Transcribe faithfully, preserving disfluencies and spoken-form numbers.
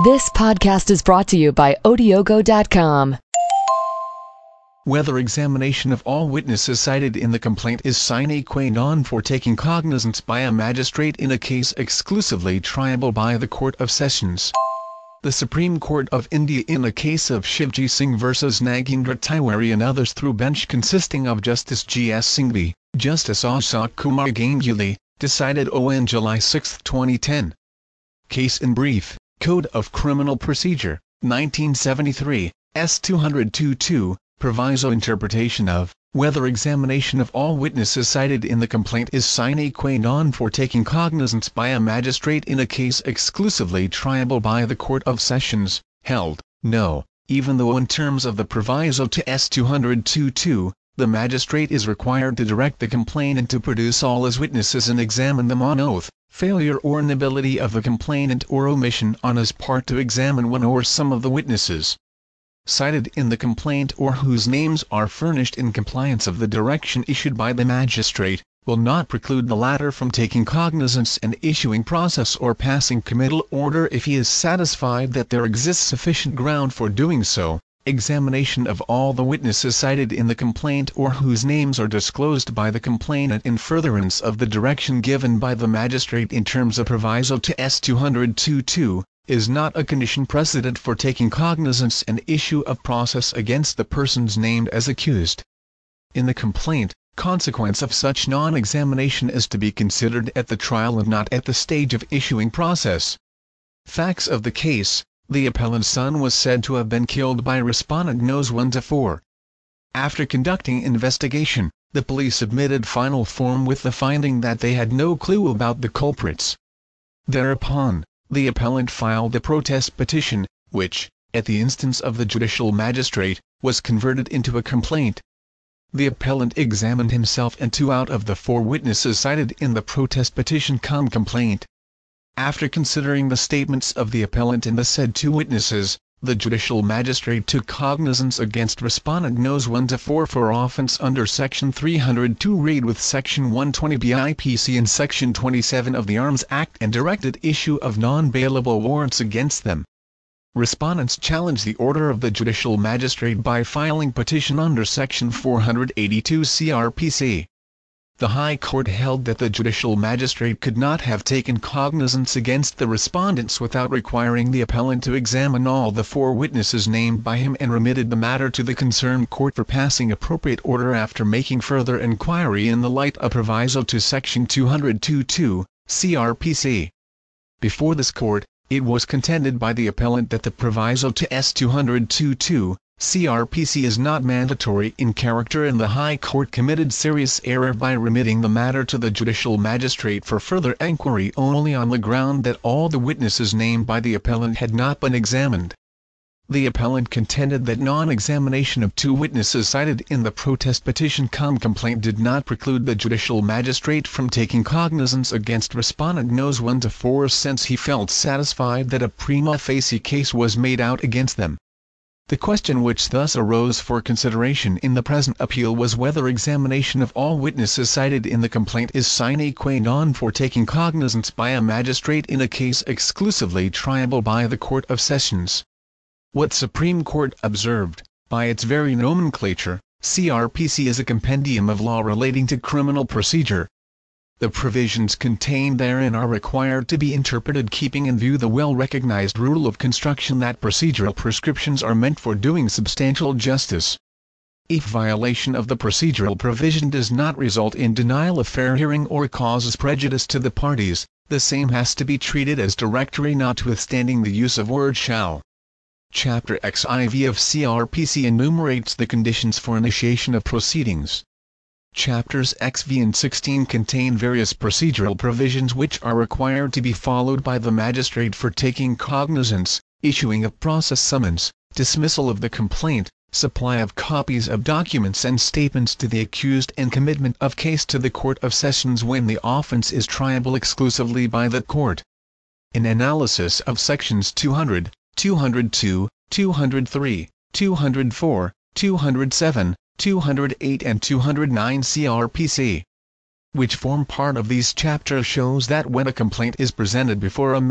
This podcast is brought to you by Odiogo dot com. Whether examination of all witnesses cited in the complaint is sine qua non for taking cognizance by a magistrate in a case exclusively triable by the Court of Sessions. The Supreme Court of India in the case of Shivji Singh versus Nagendra Tiwari and others through bench consisting of Justice G S Singhvi, Justice Ashok Kumar Ganguly, decided on July sixth twenty ten. Case in brief, Code of Criminal Procedure, nineteen seventy-three, S two oh two two, proviso interpretation of, whether examination of all witnesses cited in the complaint is sine qua non for taking cognizance by a magistrate in a case exclusively triable by the Court of Sessions, held, no, even though in terms of the proviso to S two oh two two, the magistrate is required to direct the complainant to produce all his witnesses and examine them on oath, failure or inability of the complainant or omission on his part to examine one or some of the witnesses cited in the complaint or whose names are furnished in compliance of the direction issued by the magistrate, will not preclude the latter from taking cognizance and issuing process or passing committal order if he is satisfied that there exists sufficient ground for doing so. Examination of all the witnesses cited in the complaint or whose names are disclosed by the complainant in furtherance of the direction given by the magistrate in terms of proviso to S two oh two two, is not a condition precedent for taking cognizance and issue of process against the persons named as accused in the complaint. Consequence of such non-examination is to be considered at the trial and not at the stage of issuing process. Facts of the case: the appellant's son was said to have been killed by respondent knows one to four. After conducting investigation, the police submitted final form with the finding that they had no clue about the culprits. Thereupon, the appellant filed a protest petition, which, at the instance of the judicial magistrate, was converted into a complaint. The appellant examined himself and two out of the four witnesses cited in the protest petition cum complaint. After considering the statements of the appellant and the said two witnesses, the judicial magistrate took cognizance against respondent knows one to four for offense under Section three oh two read with Section one twenty B I P C and Section twenty-seven of the Arms Act and directed issue of non-bailable warrants against them. Respondents challenged the order of the judicial magistrate by filing petition under Section four eighty-two C R P C. The High Court held that the judicial magistrate could not have taken cognizance against the respondents without requiring the appellant to examine all the four witnesses named by him and remitted the matter to the concerned court for passing appropriate order after making further inquiry in the light of proviso to Section two oh two two, C R P C. Before this court, it was contended by the appellant that the proviso to S two oh two two, C R P C is not mandatory in character and the High Court committed serious error by remitting the matter to the judicial magistrate for further enquiry only on the ground that all the witnesses named by the appellant had not been examined. The appellant contended that non-examination of two witnesses cited in the protest petition cum complaint did not preclude the judicial magistrate from taking cognizance against respondent knows one to four since he felt satisfied that a prima facie case was made out against them. The question which thus arose for consideration in the present appeal was whether examination of all witnesses cited in the complaint is sine qua non for taking cognizance by a magistrate in a case exclusively triable by the Court of Sessions. What Supreme Court observed, by its very nomenclature, C R P C is a compendium of law relating to criminal procedure. The provisions contained therein are required to be interpreted keeping in view the well-recognized rule of construction that procedural prescriptions are meant for doing substantial justice. If violation of the procedural provision does not result in denial of fair hearing or causes prejudice to the parties, the same has to be treated as directory notwithstanding the use of word shall. Chapter X I V of C R P C enumerates the conditions for initiation of proceedings. Chapters X V and sixteen contain various procedural provisions which are required to be followed by the magistrate for taking cognizance, issuing of process summons, dismissal of the complaint, supply of copies of documents and statements to the accused and commitment of case to the Court of Sessions when the offense is triable exclusively by that court. An analysis of Sections two hundred, two hundred two, two hundred three, two hundred four, two hundred seven, two hundred eight and two hundred nine C R P C, which form part of these chapters shows that when a complaint is presented before a